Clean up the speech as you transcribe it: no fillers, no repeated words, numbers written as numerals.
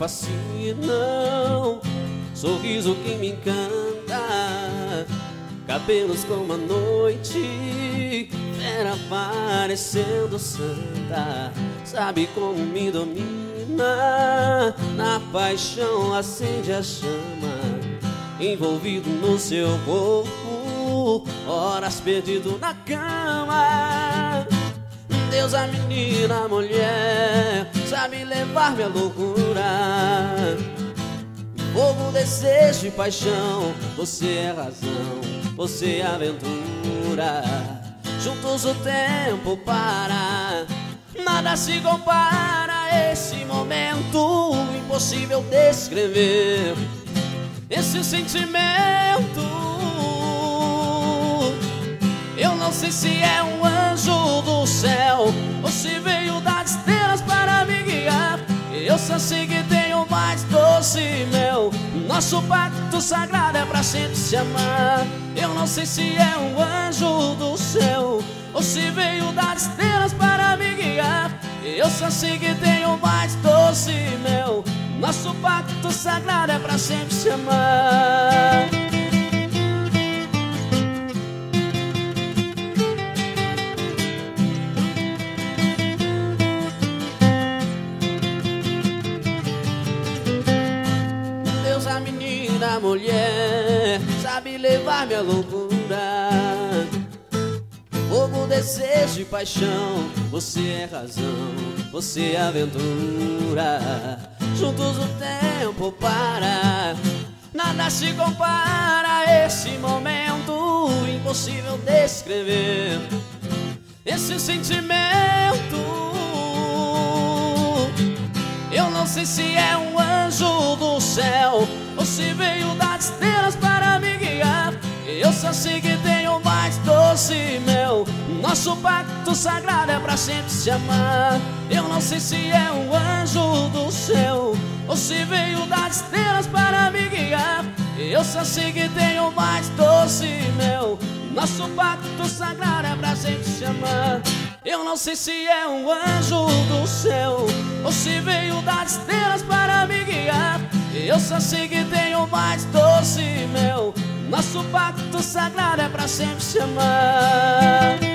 fascinam, sorriso que me encanta, cabelos como a noite, fera parecendo santa. Sabe como me domina, na paixão acende a chama, envolvido no seu corpo, horas perdido na cama. Deus, a menina, a mulher, sabe levar-me à loucura. Fogo, desejo e paixão, você é razão, você é aventura. Juntos o tempo para, nada se compara a esse momento, impossível descrever esse sentimento. Eu não sei se é um anjo do céu ou se veio das estrelas para me guiar. Eu só sei que tenho mais doce mel, nosso pacto sagrado é pra sempre se amar. Eu não sei se é um anjo do céu ou se veio das estrelas para me guiar. Eu só sei que tenho mais doce mel, nosso pacto sagrado é pra sempre se amar. Deus, a menina, a mulher, sabe levar-me à loucura. Fogo, desejo e paixão, você é razão, você é aventura. Juntos o tempo para, nada se compara a esse momento, impossível descrever esse sentimento. Eu não sei se é um anjo do céu ou se veio das estrelas para me guiar. Eu só sei que tenho mais doce mel, nosso pacto sagrado é pra sempre se amar. Eu não sei se é um anjo do céu ou se veio das estrelas para me guiar. Eu só sei que tenho mais doce mel, nosso pacto sagrado é pra sempre se amar. Eu não sei se é um anjo do céu ou se veio das estrelas para me guiar. Eu só sei que tenho mais doce mel, nosso pacto sagrado é pra sempre se amar.